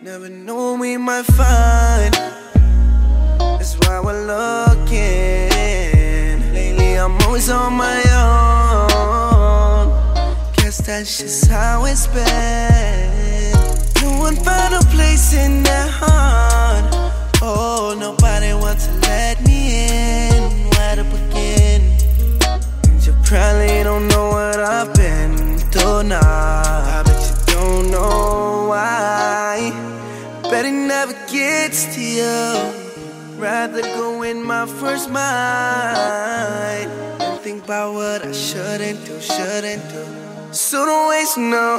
Never knew we might find. That's why we're looking. Lately I'm always on my own. Guess that's just how it's been. No one found a place in their heart. Oh, nobody wants to let me in. Where to begin? And you probably don't know what I've been through now. I bet you don't know why. Bet it never gets to you. Rather go in my first mind and think about what I shouldn't do. So don't waste no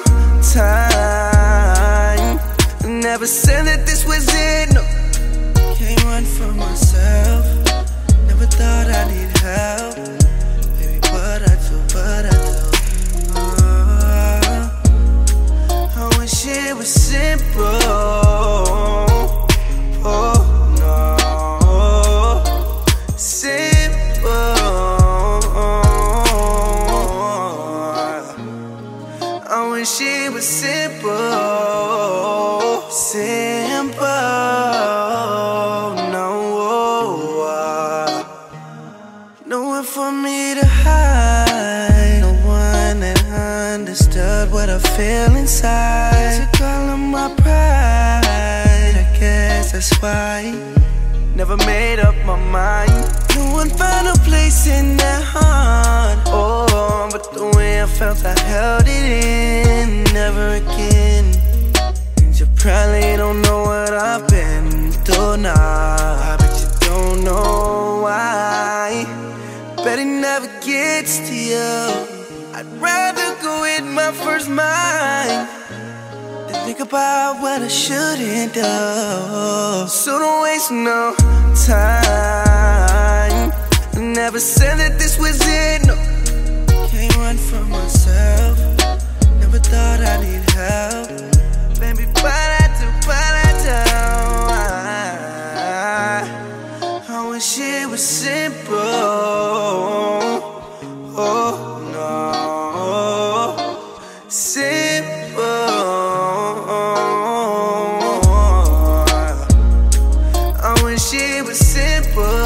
time. Never said that this was it, no. Can't run from myself. Never thought I need help. Baby, but I do. I wish it was simple. Oh no, simple. I wish it was simple. No one for me to hide. No one that understood what I feel inside. Took all of my pride. I guess that's why. Never made up my mind. No one found a place in their heart. Oh, but the way I felt, I held it in. Never again. And you probably don't know what I've been through now. I bet you don't know why. Bet it never gets to you. I'd rather go in my first mind than think about what I shouldn't do. So don't waste no time. I never said that this was it, no. Can't run from myself. Never thought I need help. Baby, but I do. I wish it was simple. Oh no, simple. I wish it was simple.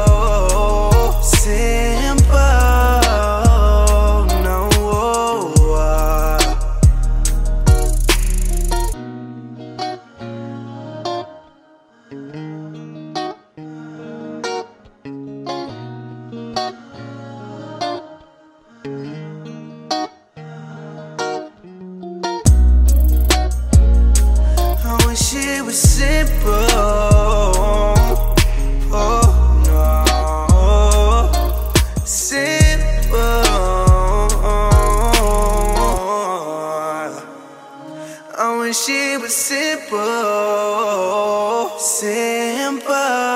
I wish it was simple. Oh no, simple. I wish it was simple.